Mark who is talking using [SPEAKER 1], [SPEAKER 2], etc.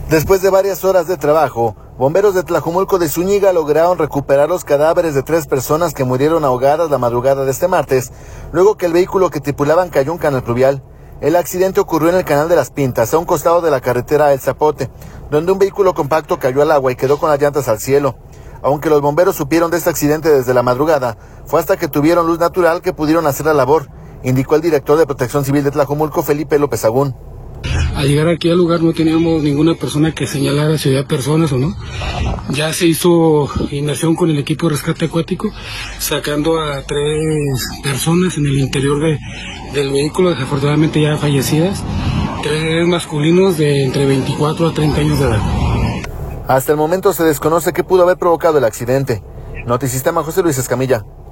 [SPEAKER 1] Después de varias horas de trabajo, bomberos de Tlajumulco de Zúñiga lograron recuperar los cadáveres de 3 personas que murieron ahogadas la madrugada de este martes, luego que el vehículo que tripulaban cayó en un canal pluvial. El accidente ocurrió en el Canal de las Pintas, a un costado de la carretera El Zapote, donde un vehículo compacto cayó al agua y quedó con las llantas al cielo. Aunque los bomberos supieron de este accidente desde la madrugada, fue hasta que tuvieron luz natural que pudieron hacer la labor, indicó el director de Protección Civil de Tlajumulco, Felipe López Agún.
[SPEAKER 2] Al llegar aquí al lugar no teníamos ninguna persona que señalara si había personas o no. Ya se hizo inmersión con el equipo de rescate acuático, sacando a 3 personas en el interior del vehículo, desafortunadamente ya fallecidas, 3 masculinos de entre 24 a 30 años de edad.
[SPEAKER 1] Hasta el momento se desconoce qué pudo haber provocado el accidente. Notisistema, José Luis Escamilla.